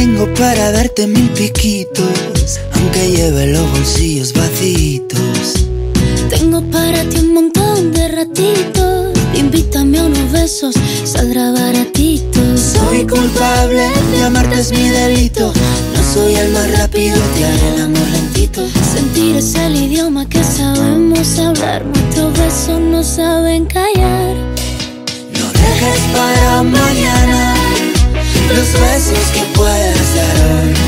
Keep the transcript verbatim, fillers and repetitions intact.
Tengo para darte mil piquitos, aunque lleve los bolsillos vacíos. Tengo para ti un montón de ratitos. Invítame a unos besos, saldrá baratito. Soy culpable de amarte, es mi delito. No soy el más rápido, te haré el amor lentito. Sentir es el idioma que sabemos hablar. Nuestros besos no saben callar. No dejes para mañana los besos que puedas dar hoy.